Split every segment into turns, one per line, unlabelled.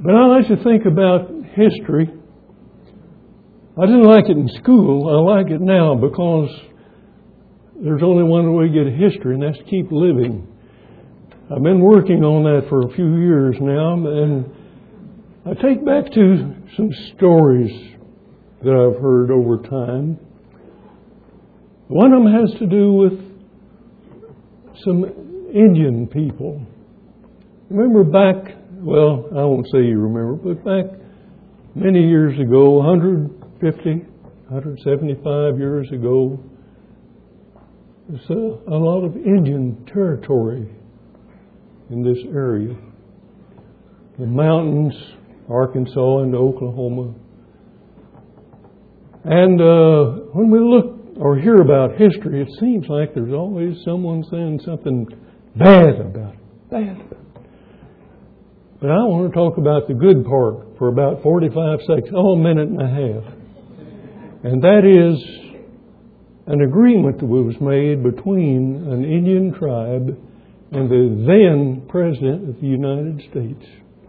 But I like to think about history. I didn't like it in school. I like it now because there's only one way to get history, and that's to keep living. I've been working on that for a few years now, and I take back to some stories that I've heard over time. One of them has to do with some Indian people. Remember back, well, I won't say you remember, but back many years ago, 150, 175 years ago, there's a lot of Indian territory in this area. The mountains, Arkansas and Oklahoma. And when we look or hear about history, it seems like there's always someone saying something bad about it. Bad about it. But I want to talk about the good part for about 45 seconds, a minute and a half. And that is an agreement that was made between an Indian tribe and the then President of the United States.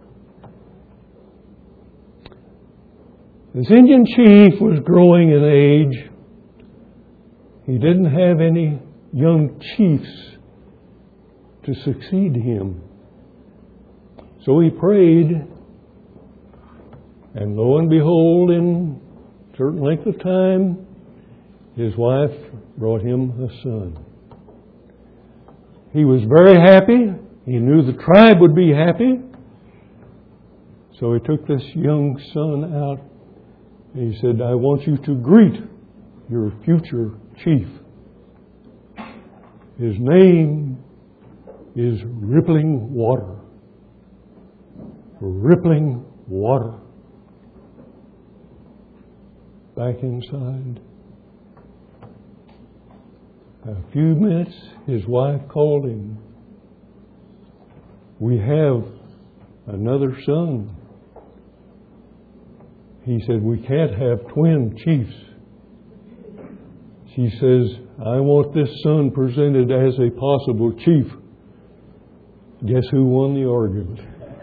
This Indian chief was growing in age. He didn't have any young chiefs to succeed him. So he prayed, and lo and behold, in a certain length of time, his wife brought him a son. He was very happy. He knew the tribe would be happy. So he took this young son out, and he said, I want you to greet your future chief. His name is Rippling Water. Rippling Water. Back inside. A few minutes, his wife called him. We have another son. He said, we can't have twin chiefs. She says, I want this son presented as a possible chief. Guess who won the argument?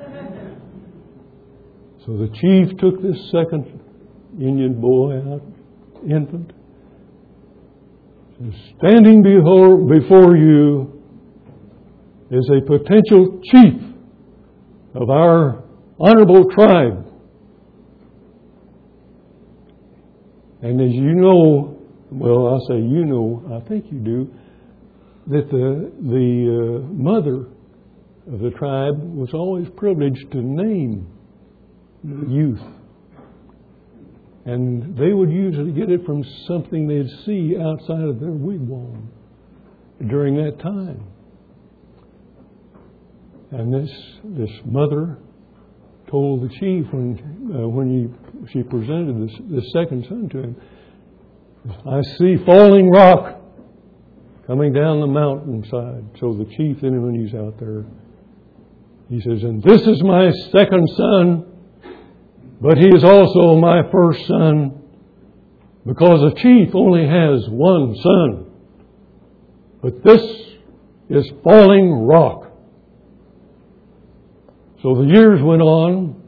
So the chief took this second Indian boy out, infant. Standing before you is a potential chief of our honorable tribe. And as you know, well, I'll say you know, I think you do, that the mother of the tribe was always privileged to name the youth. And they would usually get it from something they'd see outside of their wigwam during that time. And this mother told the chief when she presented this second son to him, I see falling rock coming down the mountainside. So the chief, then when he's out there, he says, and this is my second son, but he is also my first son, because a chief only has one son. But this is falling rock. So the years went on.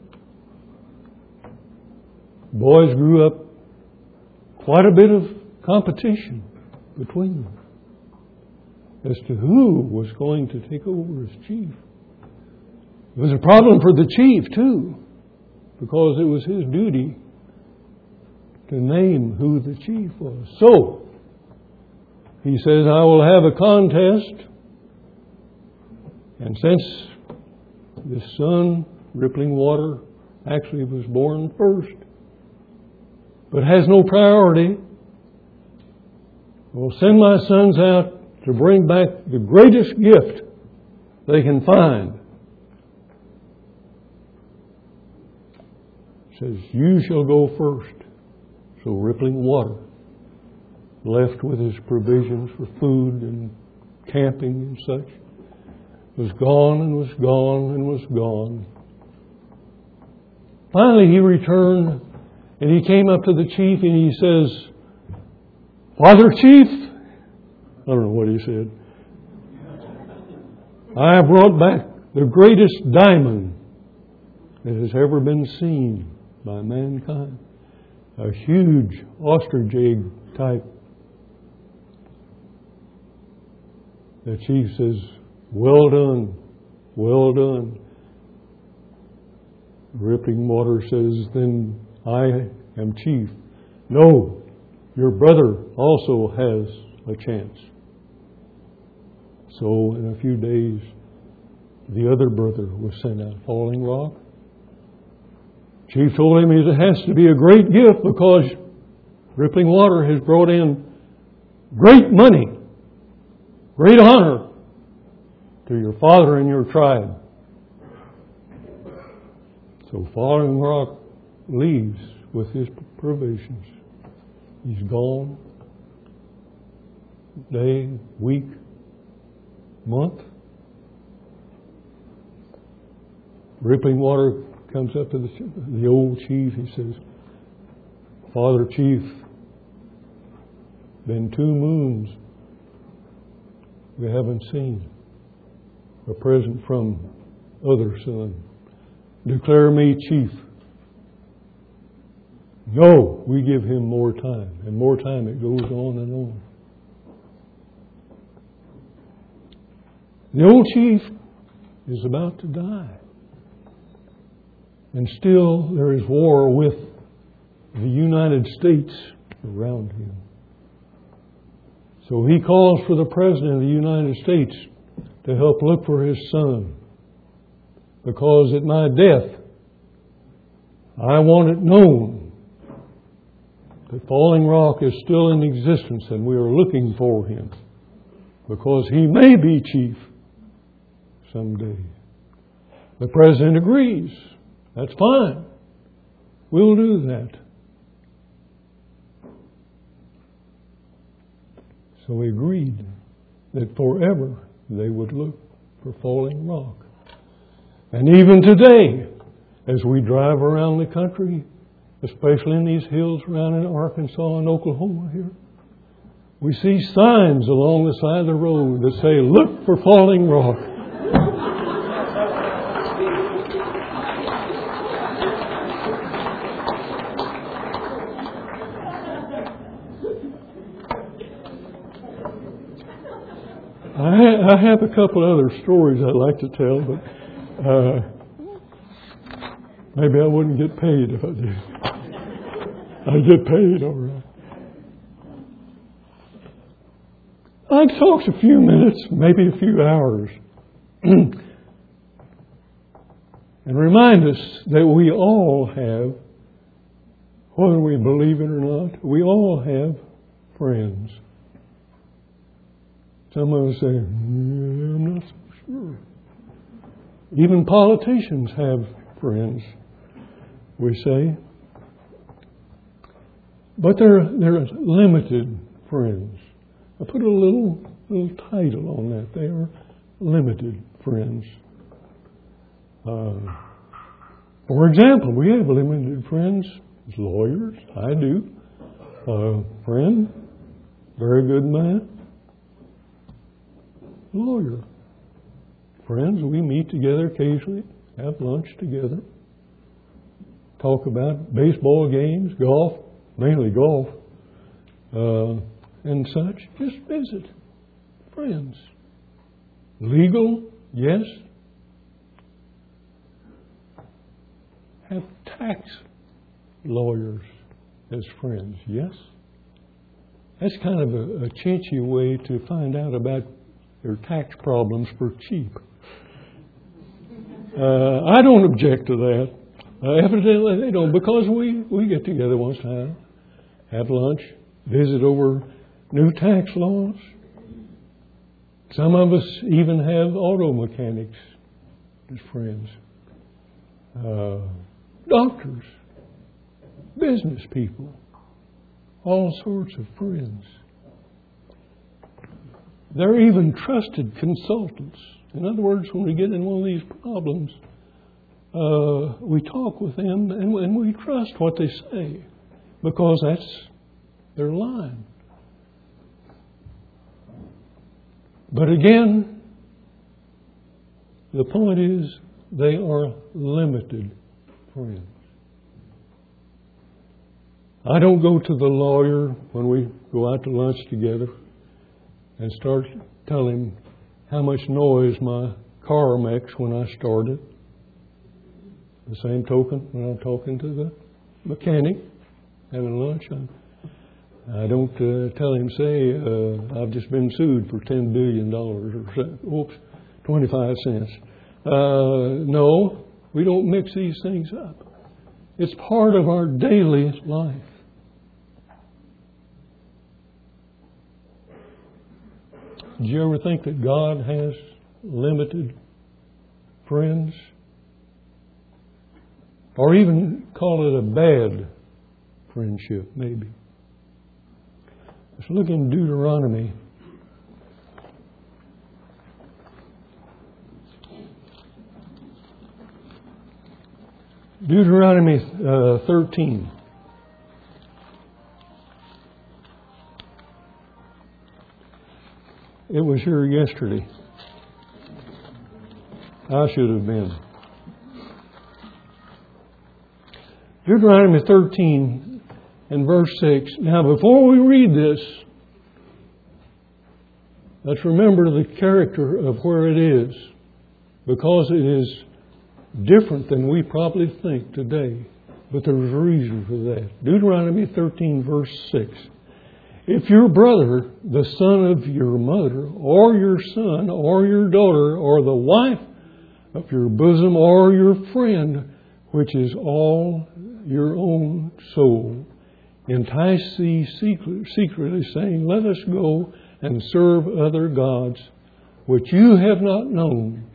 Boys grew up. Quite a bit of competition between them as to who was going to take over as chief. It was a problem for the chief, too, because it was his duty to name who the chief was. So, he says, I will have a contest. And since this son, Rippling Water, actually was born first, but has no priority, I will send my sons out to bring back the greatest gift they can find. It says, you shall go first. So Rippling Water, left with his provisions for food and camping and such, was gone and was gone and was gone. Finally he returned, and he came up to the chief and he says, Father Chief, I don't know what he said, I have brought back the greatest diamond that has ever been seen by mankind. A huge ostrich egg type. The chief says, "Well done, well done." Rippling Water says, "Then I am chief." "No, your brother also has a chance." So in a few days, the other brother was sent out, Falling Rock. Chief told him it has to be a great gift because Rippling Water has brought in great money, great honor to your father and your tribe. So Falling Rock leaves with his provisions. He's gone. Day, week, month. Rippling Water comes up to the old chief. He says, "Father Chief, been 2 moons. We haven't seen a present from other son. Declare me chief." "No, we give him more time." And more time it goes on and on. The old chief is about to die. And still there is war with the United States around him. So he calls for the President of the United States to help look for his son. Because at my death, I want it known that Falling Rock is still in existence and we are looking for him. Because he may be chief someday. The President agrees. That's fine. We'll do that. So we agreed that forever they would look for Falling Rock. And even today, as we drive around the country, especially in these hills around in Arkansas and Oklahoma here, we see signs along the side of the road that say, "Look for Falling Rock." I have a couple other stories I'd like to tell, but maybe I wouldn't get paid if I did. I get paid, all right. I'd talk a few minutes, maybe a few hours, and remind us that we all have, whether we believe it or not, we all have friends. Some of us say, "I'm not so sure." Even politicians have friends, we say. But they're limited friends. I put a little title on that. They are limited friends. For example, we have limited friends as lawyers. I do. A friend, very good man, lawyer. Friends, we meet together occasionally, have lunch together, talk about baseball games, golf, mainly golf, and such. Just visit. Friends. Legal, yes. Have tax lawyers as friends, yes. That's kind of a chinchy way to find out about their tax problems for cheap. I don't object to that. Evidently they don't, because we get together once in a while, have lunch, visit over new tax laws. Some of us even have auto mechanics as friends. Doctors, business people, all sorts of friends. They're even trusted consultants. In other words, when we get in one of these problems, we talk with them and we trust what they say because that's their line. But again, the point is they are limited friends. I don't go to the lawyer when we go out to lunch together and start telling him how much noise my car makes when I start it. The same token, when I'm talking to the mechanic, having lunch, I don't tell him, say, I've just been sued for $10 billion or 25 cents. No, we don't mix these things up. It's part of our daily life. Do you ever think that God has limited friends? Or even call it a bad friendship, maybe. Let's look in Deuteronomy. Deuteronomy 13. It was here yesterday. I should have been. Deuteronomy 13 and verse 6. Now, before we read this, let's remember the character of where it is, because it is different than we probably think today. But there's a reason for that. Deuteronomy 13, verse 6. If your brother, the son of your mother, or your son, or your daughter, or the wife of your bosom, or your friend, which is all your own soul, entice thee secretly, saying, let us go and serve other gods, which you have not known,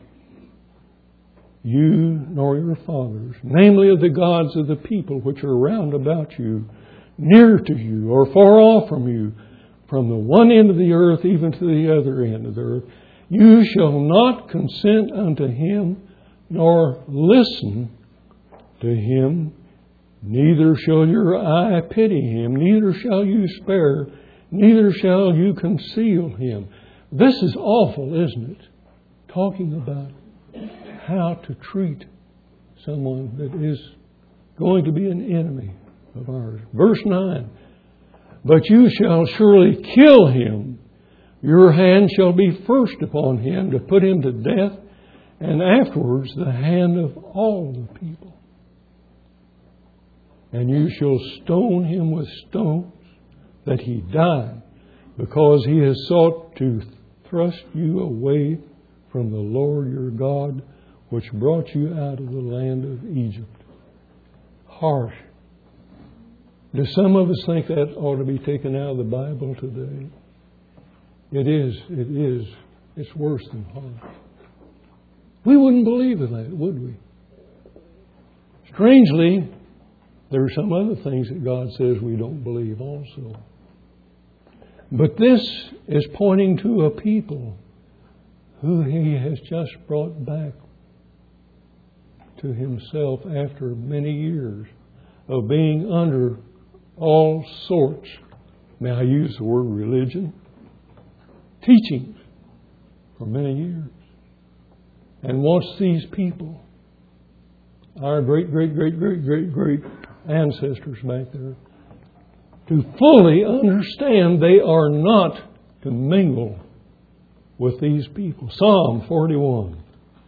you nor your fathers, namely of the gods of the people which are round about you, near to you, or far off from you, from the one end of the earth even to the other end of the earth. You shall not consent unto him, nor listen to him, neither shall your eye pity him, neither shall you spare, neither shall you conceal him. This is awful, isn't it? Talking about how to treat someone that is going to be an enemy of ours. Verse 9. But you shall surely kill him. Your hand shall be first upon him to put him to death, and afterwards the hand of all the people. And you shall stone him with stones, that he die, because he has sought to thrust you away from the Lord your God, which brought you out of the land of Egypt. Harsh. Do some of us think that ought to be taken out of the Bible today? It is. It is. It's worse than harsh. We wouldn't believe in that, would we? Strangely, there are some other things that God says we don't believe also. But this is pointing to a people who He has just brought back to Himself after many years of being under all sorts, may I use the word religion, teachings for many years. And wants these people, our great ancestors back there, to fully understand they are not to mingle with these people. Psalm 41.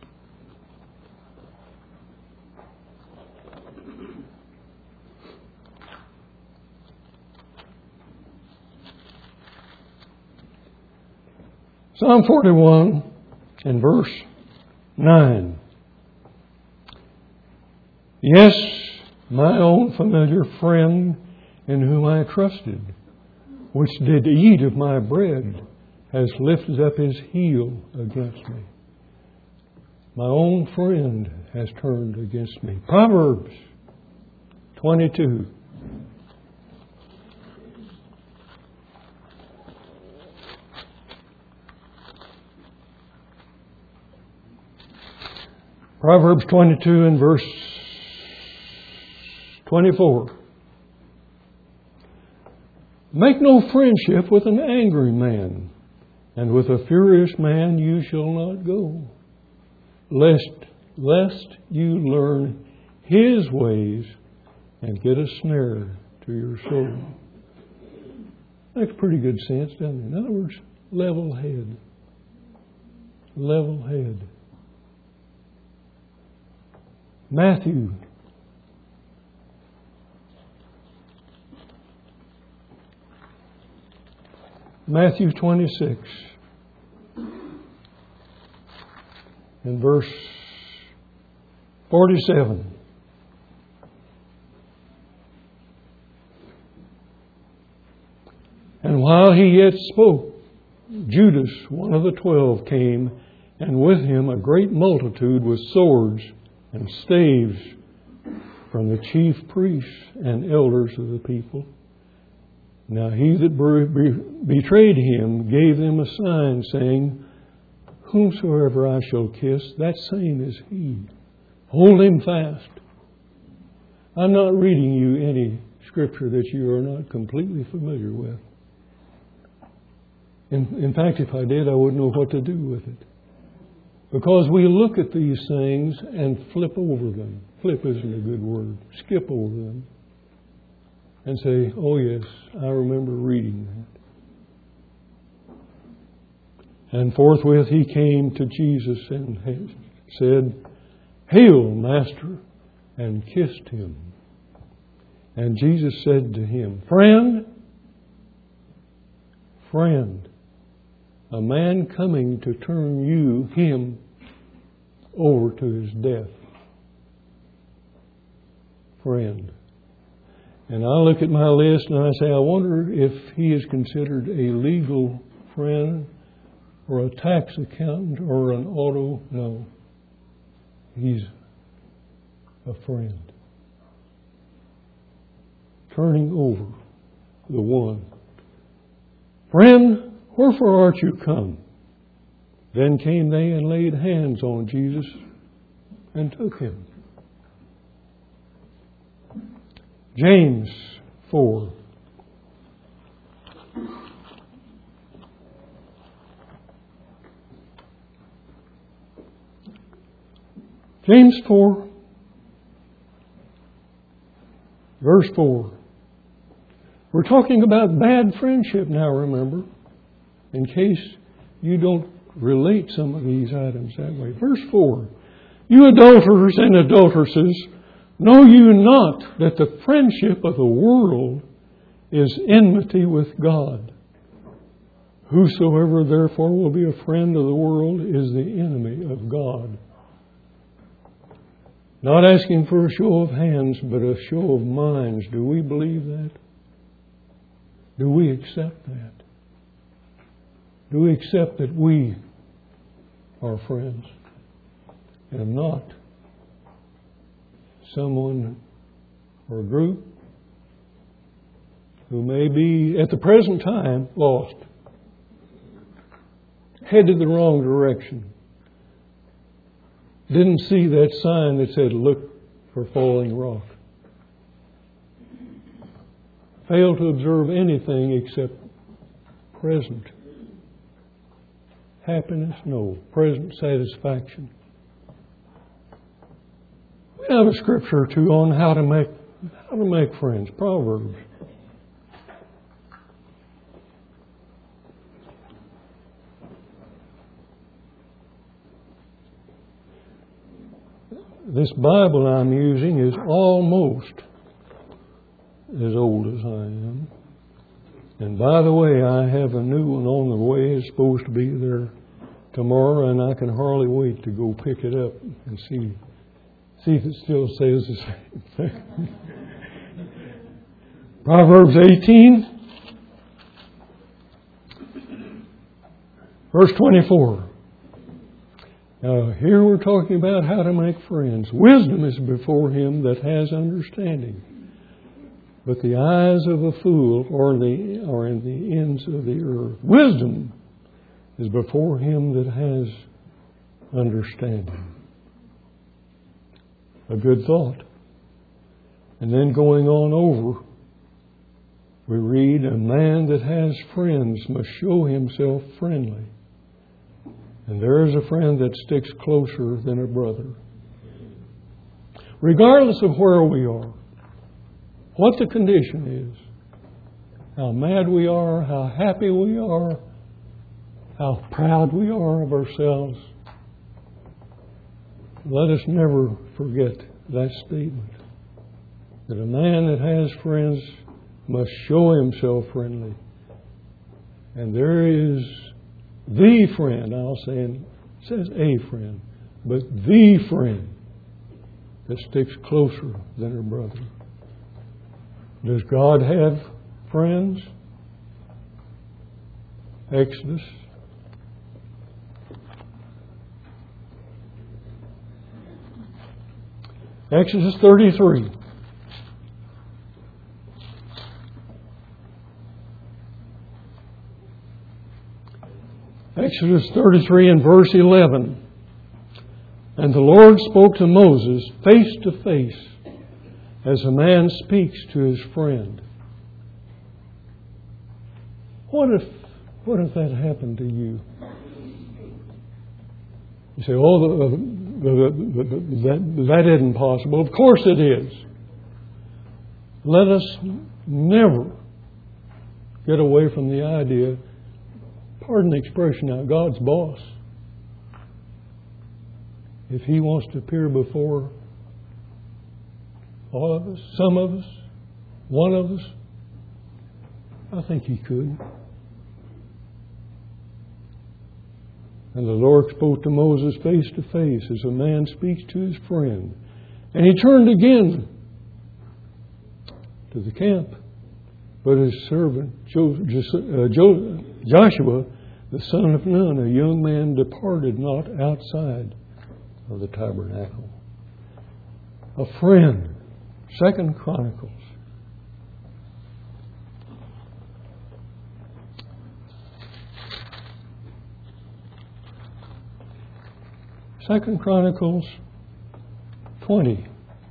Psalm 41 and verse 9. Yes, my own familiar friend in whom I trusted, which did eat of my bread, has lifted up his heel against me. My own friend has turned against me. Proverbs 22. Proverbs 22 and verse 24. Make no friendship with an angry man, and with a furious man you shall not go, lest you learn His ways and get a snare to your soul. Makes pretty good sense, doesn't it? In other words, level head. Level head. Matthew. Matthew 26 and verse 47. And while he yet spoke, Judas, one of the 12, came, and with him a great multitude with swords and staves from the chief priests and elders of the people. Now he that betrayed him gave them a sign, saying, Whomsoever I shall kiss, that same is he. Hold him fast. I'm not reading you any scripture that you are not completely familiar with. In fact, if I did, I wouldn't know what to do with it. Because we look at these things and flip over them. Flip isn't a good word. Skip over them. And say, oh yes, I remember reading that. And forthwith he came to Jesus and said, Hail, Master, and kissed him. And Jesus said to him, Friend, a man coming to turn him over to his death. Friend. And I look at my list and I say, I wonder if he is considered a legal friend or a tax accountant or an auto. No. He's a friend. Turning over the one. Friend, wherefore art you come? Then came they and laid hands on Jesus and took him. James 4. James 4, verse 4. We're talking about bad friendship now, remember, in case you don't relate some of these items that way. Verse 4. You adulterers and adulteresses, know you not that the friendship of the world is enmity with God? Whosoever therefore will be a friend of the world is the enemy of God. Not asking for a show of hands, but a show of minds. Do we believe that? Do we accept that? Do we accept that we are friends and not someone or a group who may be, at the present time, lost, headed the wrong direction, didn't see that sign that said, look for falling rock, failed to observe anything except present happiness? No. Present satisfaction. We have a scripture or two on how to make friends. Proverbs. This Bible I'm using is almost as old as I am. And by the way, I have a new one on the way. It's supposed to be there tomorrow, and I can hardly wait to go pick it up and see if it still says the same thing. Proverbs 18, verse 24. Now, here we're talking about how to make friends. Wisdom is before him that has understanding, but the eyes of a fool are in the ends of the earth. Wisdom is before him that has understanding. A good thought. And then going on over, we read, a man that has friends must show himself friendly. And there is a friend that sticks closer than a brother. regardless of where we are, what the condition is, how mad we are, how happy we are, how proud we are of ourselves, let us never forget that statement, that a man that has friends must show himself friendly. And there is the friend, I'll say, it says a friend, but the friend that sticks closer than her brother. Does God have friends? Exodus. Exodus 33. Exodus 33 and verse 11. And the Lord spoke to Moses face to face, as a man speaks to his friend. What if that happened to you? You say, that isn't possible. Of course it is. Let us never get away from the idea, pardon the expression now, God's boss. If He wants to appear before all of us, some of us, one of us, I think He could. And the Lord spoke to Moses face to face, as a man speaks to his friend. And he turned again to the camp. But his servant Joshua, the son of Nun, a young man, departed not outside of the tabernacle. A friend. 2 Chronicles. Second Chronicles 20,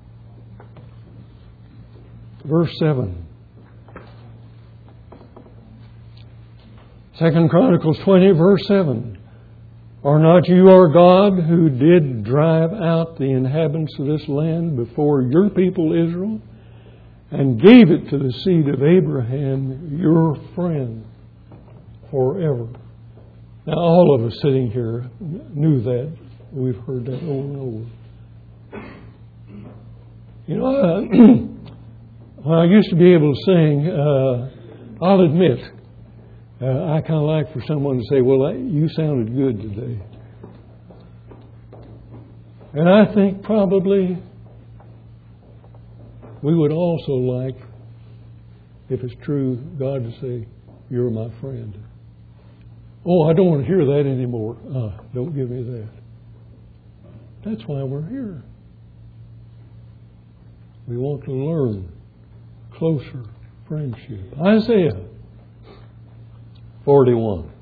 verse 7. 2 Chronicles 20, verse 7. Are not you our God, who did drive out the inhabitants of this land before your people Israel, and gave it to the seed of Abraham, your friend, forever? Now, all of us sitting here knew that. We've heard that over and over. You know, when I used to be able to sing, I'll admit, I kind of like for someone to say, well, you sounded good today. And I think probably we would also like, if it's true, God to say, you're my friend. Oh, I don't want to hear that anymore. Don't give me that. That's why we're here. We want to learn closer friendship. Isaiah 41.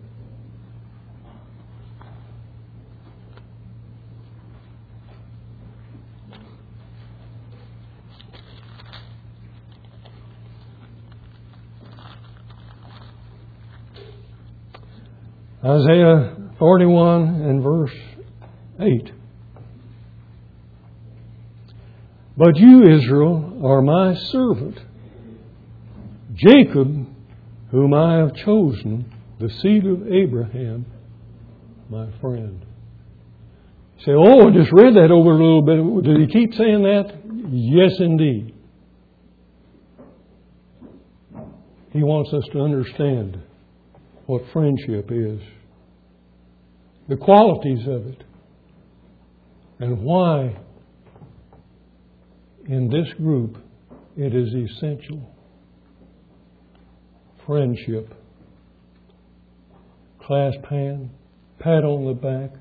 Isaiah 41 and verse 8. But you, Israel, are my servant, Jacob, whom I have chosen, the seed of Abraham, my friend. You say, oh, I just read that over a little bit. Did he keep saying that? Yes, indeed. He wants us to understand what friendship is, the qualities of it, and why in this group it is essential. Friendship. Clasp hand, pat on the back,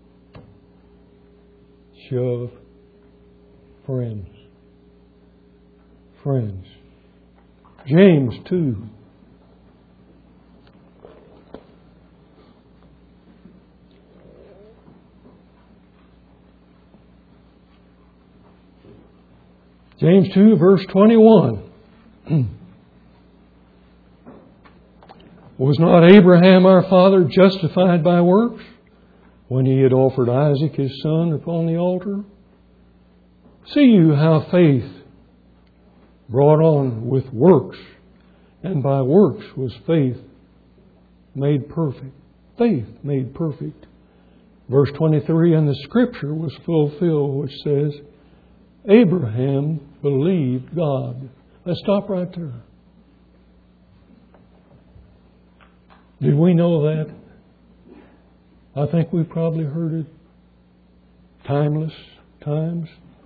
shove. Friends. Friends. James 2. James 2, verse 21. Was not Abraham our father justified by works when he had offered Isaac his son upon the altar? See you how faith brought on with works, and by works was faith made perfect. Faith made perfect. Verse 23, and the scripture was fulfilled, which says, Abraham believed God. Let's stop right there. Did we know that? I think we probably heard it timeless times.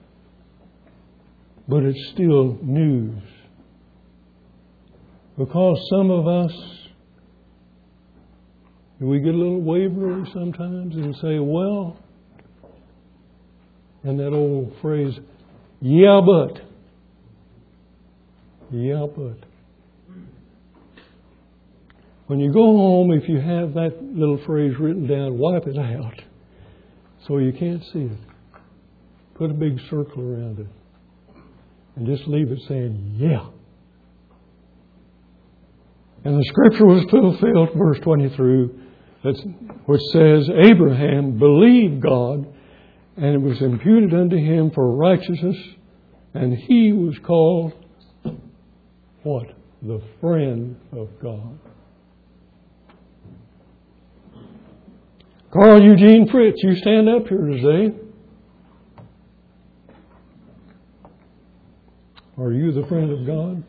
But it's still news. Because some of us, we get a little wavery sometimes and say, well, and that old phrase, yeah, but. Yeah, but. When you go home, if you have that little phrase written down, wipe it out so you can't see it. Put a big circle around it. And just leave it saying, yeah. And the scripture was fulfilled, verse 23, which says, Abraham believed God, and it was imputed unto him for righteousness, and he was called, what? The friend of God. Carl Eugene Fritz, you stand up here today. Are you the friend of God?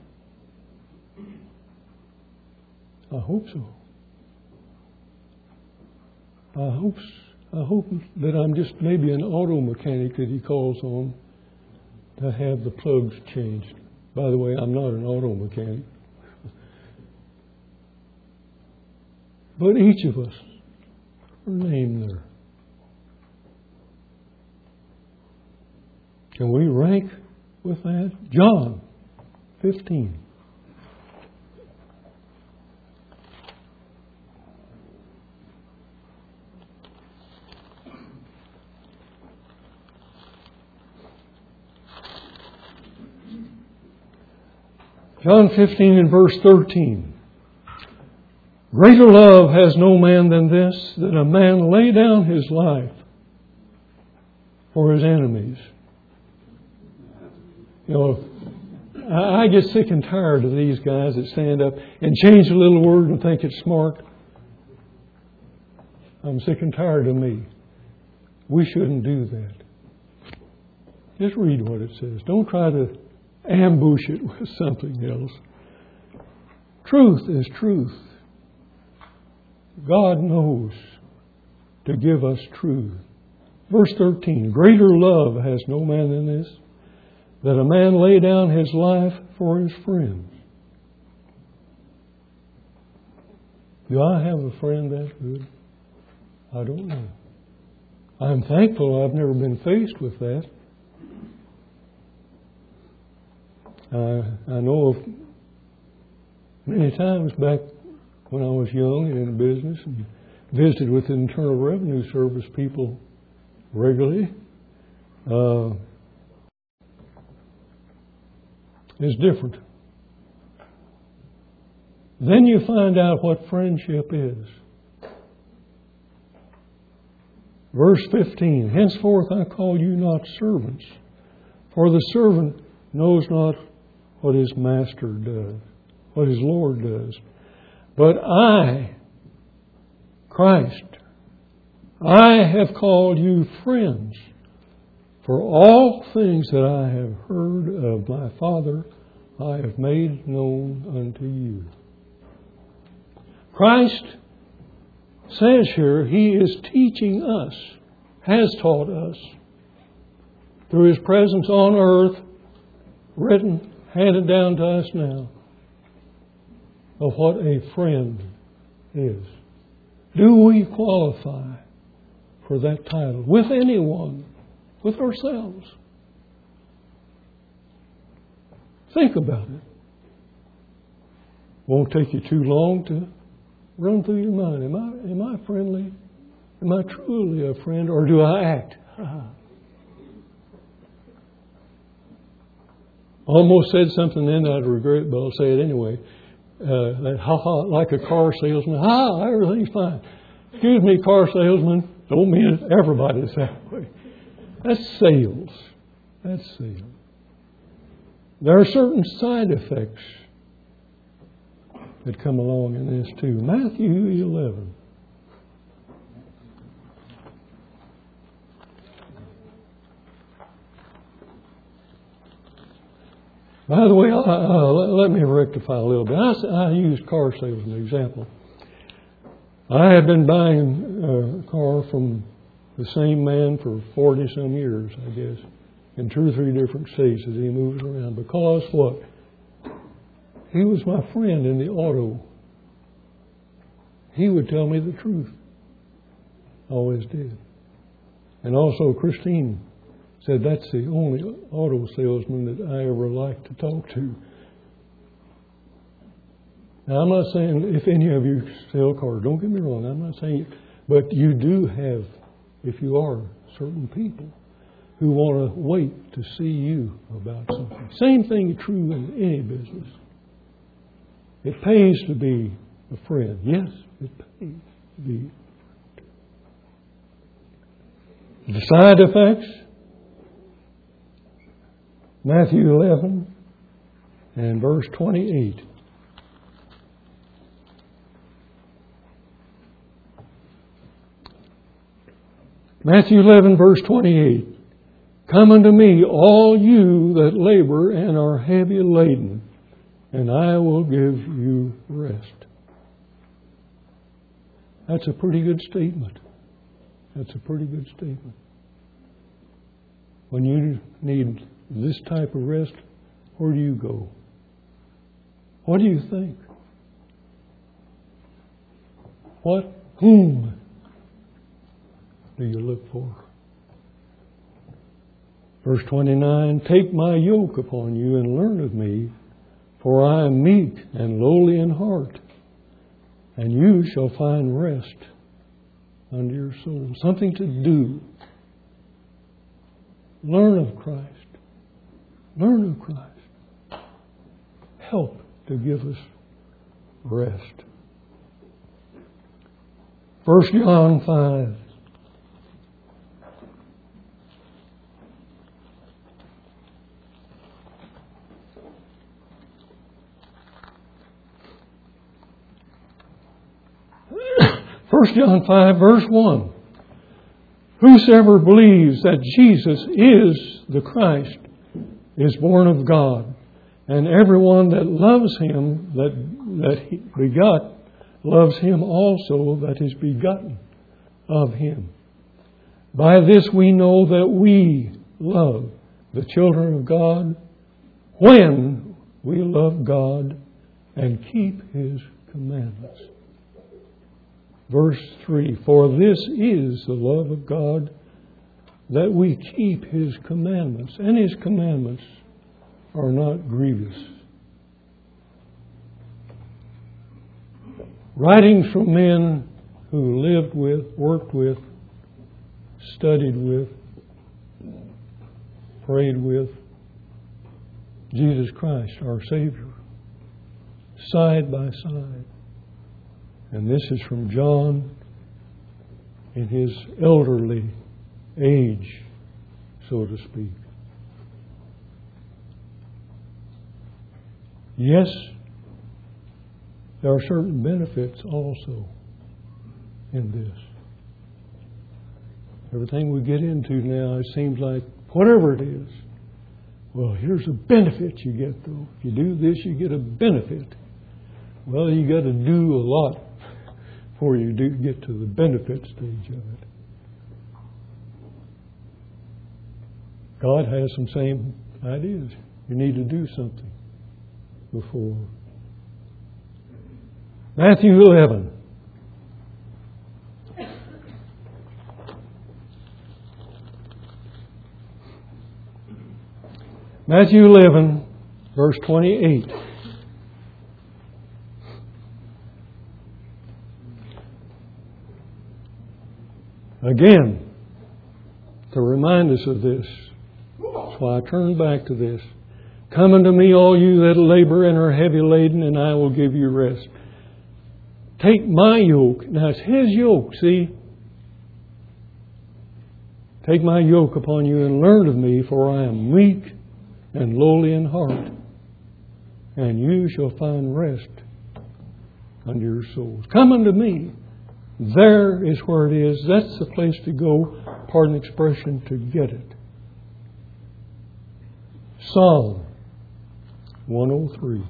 I hope so. I hope that I'm just maybe an auto mechanic that he calls on to have the plugs changed. By the way, I'm not an auto mechanic. But each of us are named there. Can we rank with that? John 15. John 15 and verse 13. Greater love has no man than this, that a man lay down his life for his enemies. You know, I get sick and tired of these guys that stand up and change a little word and think it's smart. I'm sick and tired of me. We shouldn't do that. Just read what it says. Don't try to ambush it with something else. Truth is truth. God knows to give us truth. Verse 13. Greater love has no man than this, that a man lay down his life for his friends. Do I have a friend that good? I don't know. I'm thankful I've never been faced with that. I know of many times back when I was young and in business and visited with the Internal Revenue Service people regularly. Is different. Then you find out what friendship is. Verse 15, henceforth I call you not servants, for the servant knows not what his master does, what his Lord does. But I, Christ, I have called you friends. For all things that I have heard of my Father, I have made known unto you. Christ says here, He is teaching us, has taught us, through His presence on earth, written, handed down to us now, of what a friend is. Do we qualify for that title with anyone? With ourselves. Think about it. Won't take you too long to run through your mind. Am I friendly? Am I truly a friend, or do I act? Almost said something then I'd regret, but I'll say it anyway. Like a car salesman. Everything's fine. Excuse me, car salesman. Don't mean it. Everybody's that way. That's sales. That's sin. There are certain side effects that come along in this too. Matthew 11. By the way, let me rectify a little bit. I used car sales as an example. I had been buying a car from the same man for 40-some years, I guess, in 2 or 3 different states as he moves around. Because what? He was my friend in the auto. He would tell me the truth. Always did. And also Christine said that's the only auto salesman that I ever liked to talk to. Now, I'm not saying if any of you sell cars, don't get me wrong, I'm not saying, but you do have, if you are, certain people who want to wait to see you about something. Same thing true in any business. It pays to be a friend. Yes, it pays to be. The side effects, Matthew 11 and verse 28. Matthew 11, verse 28. Come unto me, all you that labor and are heavy laden, and I will give you rest. That's a pretty good statement. That's a pretty good statement. When you need this type of rest, where do you go? What do you think? Whom do you look for? Verse 29, take my yoke upon you and learn of me, for I am meek and lowly in heart, and you shall find rest unto your soul. Something to do. Learn of Christ. Learn of Christ. Help to give us rest. 1 John 5. First John 5, verse 1. Whosoever believes that Jesus is the Christ is born of God, and everyone that loves him that he begot loves him also that is begotten of him. By this we know that we love the children of God when we love God and keep his commandments. Verse 3, for this is the love of God, that we keep his commandments. And his commandments are not grievous. Writings from men who lived with, worked with, studied with, prayed with Jesus Christ, our Savior, side by side. And this is from John in his elderly age, so to speak. Yes, there are certain benefits also in this. Everything we get into now, it seems like whatever it is, well, here's a benefit you get though. If you do this, you get a benefit. Well, you got to do a lot before you do get to the benefit stage of it. God has some same ideas. You need to do something before. Matthew 11. Matthew 11, verse 28. Again, to remind us of this. That's why I turn back to this. Come unto me, all you that labor and are heavy laden, and I will give you rest. Take my yoke. Now, it's his yoke, see? Take my yoke upon you and learn of me, for I am meek and lowly in heart, and you shall find rest unto your souls. Come unto me. There is where it is. That's the place to go, pardon the expression, to get it. Psalm 103.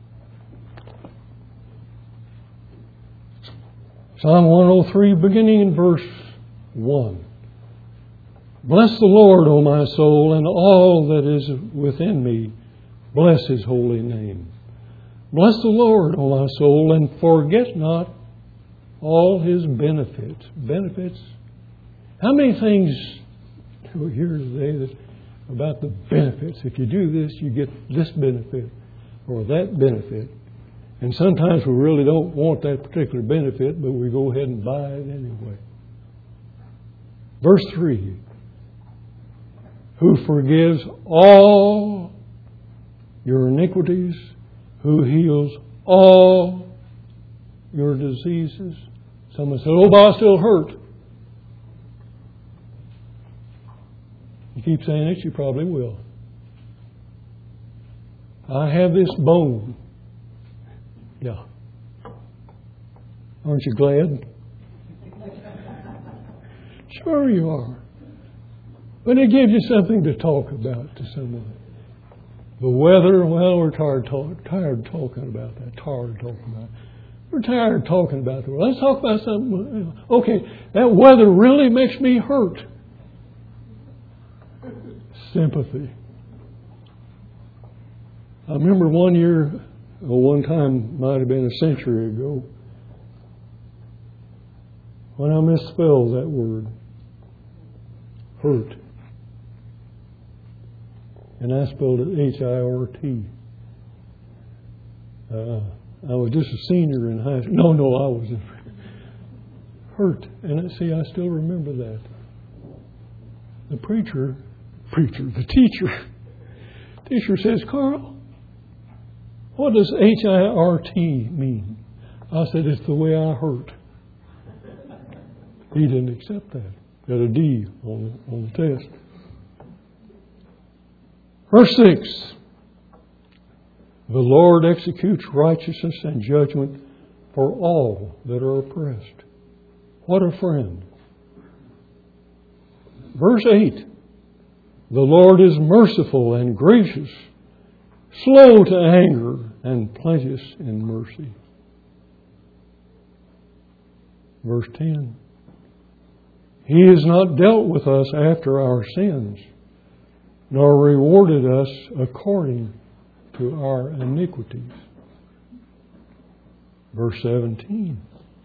Psalm 103, beginning in verse 1. Bless the Lord, O my soul, and all that is within me. Bless His holy name. Bless the Lord, O my soul, and forget not all His benefits. Benefits? How many things we hear today that about the benefits? If you do this, you get this benefit or that benefit. And sometimes we really don't want that particular benefit, but we go ahead and buy it anyway. Verse 3. Who forgives all your iniquities, who heals all your diseases. Someone said, oh, but I still hurt. You keep saying it, you probably will. I have this bone. Yeah. Aren't you glad? Sure you are. But it gives you something to talk about to someone. The weather, well, we're tired talking about that. We're tired of talking about the weather. Let's talk about something. Okay, that weather really makes me hurt. Sympathy. I remember one time, might have been a century ago, when I misspelled that word, hurt. And I spelled it H-I-R-T. I was just a senior in high school. No, I wasn't. Hurt. And I still remember that. The teacher says, Carl, what does H-I-R-T mean? I said, it's the way I hurt. He didn't accept that. Got a D on the test. Verse 6. The Lord executes righteousness and judgment for all that are oppressed. What a friend. Verse 8. The Lord is merciful and gracious, slow to anger and plenteous in mercy. Verse 10. He has not dealt with us after our sins, nor rewarded us according to our iniquities. Verse 17.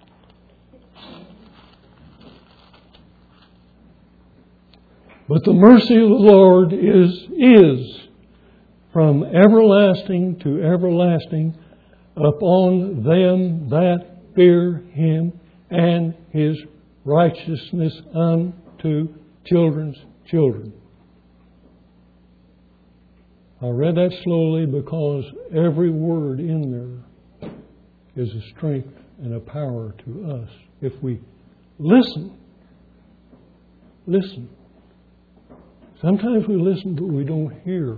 But the mercy of the Lord is from everlasting to everlasting upon them that fear Him, and His righteousness unto children's children. I read that slowly because every word in there is a strength and a power to us. If we listen. Sometimes we listen, but we don't hear.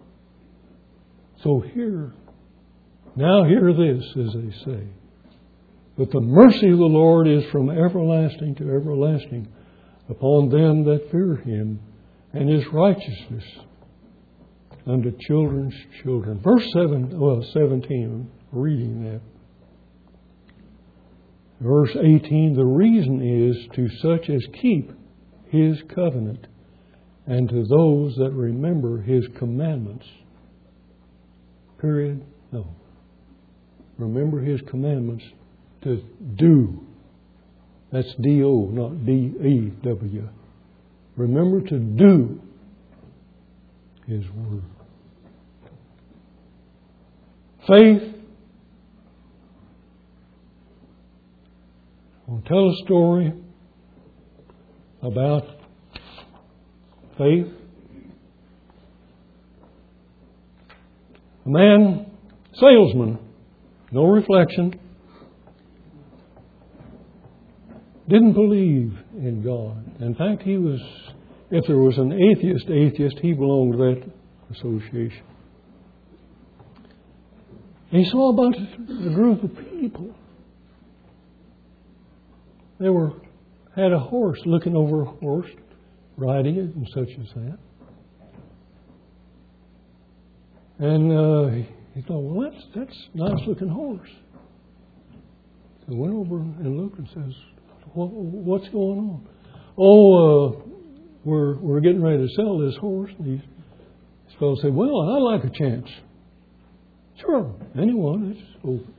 So hear. Now hear this, as they say. But the mercy of the Lord is from everlasting to everlasting upon them that fear Him, and His righteousness unto children's children. Verse 17, reading that. Verse 18, the reason is to such as keep His covenant, and to those that remember His commandments. Period. No. Remember His commandments to do. That's D-O, not D-E-W. Remember to do His word. Faith. I'll tell a story about faith. A man, salesman, no reflection, didn't believe in God. In fact, he if there was an atheist, he belonged to that association. And he saw about a group of people. They had a horse, looking over a horse, riding it and such as that. And he thought, well, that's a nice looking horse. So he went over and looked and says, what's going on? Oh, we're getting ready to sell this horse. And this fellow said, well, I'd like a chance. Sure, anyone, it's open.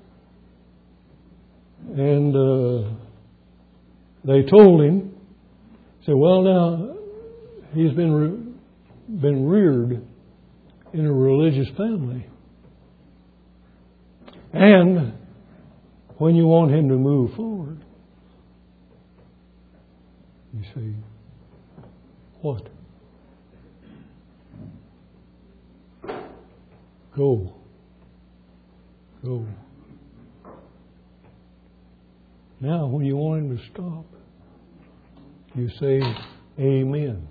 And they told him, said, well, now, he's been reared in a religious family. And when you want him to move forward, you say, what? Go. Go. Now, when you want him to stop, you say, amen.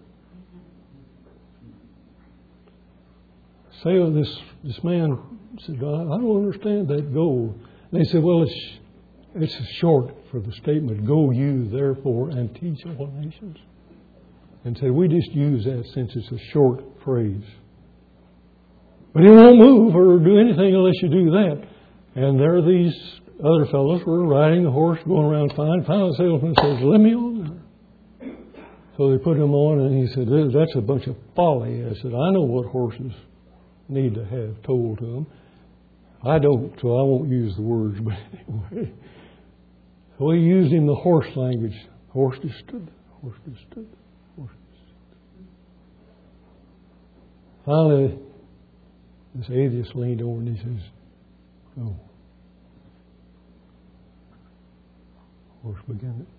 Say, this man said, I don't understand that go. And they said, well, it's short for the statement, go you therefore and teach all nations. And said, we just use that since it's a short phrase. But he won't move or do anything unless you do that. And there these other fellows were riding the horse, going around fine. Finally, the salesman says, let me on there. So they put him on, and he said, that's a bunch of folly. I said, I know what horses need to have told to them. I don't, so I won't use the words, but anyway. So he used in the horse language. Horse just stood, horse just stood, horse just stood. Finally, this atheist leaned over and he says, go. Horse began it.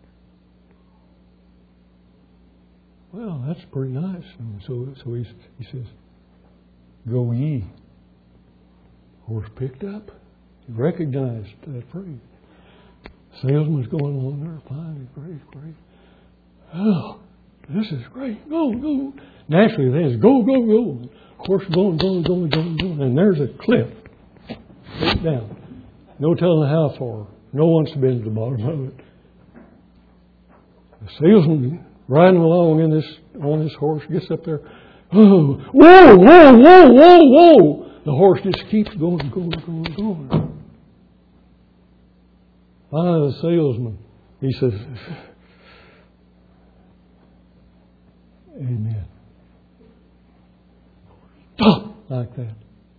Well, that's pretty nice. And so he says, go ye. Horse picked up. He recognized that phrase. Salesman's going on there. Fine, great. Oh, this is great. Go. Naturally, there's go. Horse going. And there's a cliff. Straight down. No telling how far. No one's been to the bottom of it. The salesman riding along on this horse gets up there. Oh, whoa. The horse just keeps going. Finally, the salesman, he says, amen. Stop! Like that.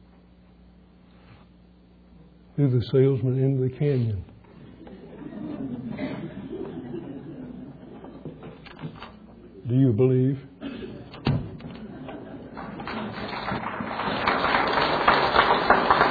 Threw the salesman into the canyon. Do you believe?